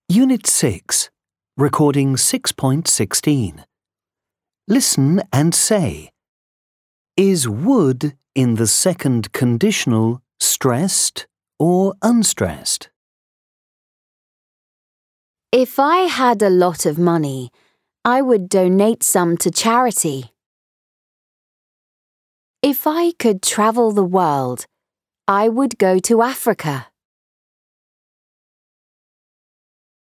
Unit 6, Recording 6.16. Listen and say, is would in the second conditional stressed or unstressed? If I had a lot of money, I would donate some to charity. If I could travel the world, I would go to Africa.